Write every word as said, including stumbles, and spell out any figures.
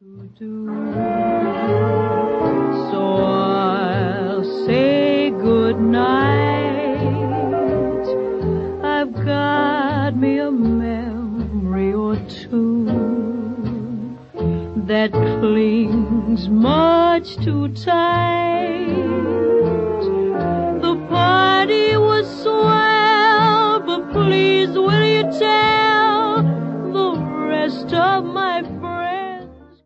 do. So I'll say good night. I've got me a memory or two that clings much too tight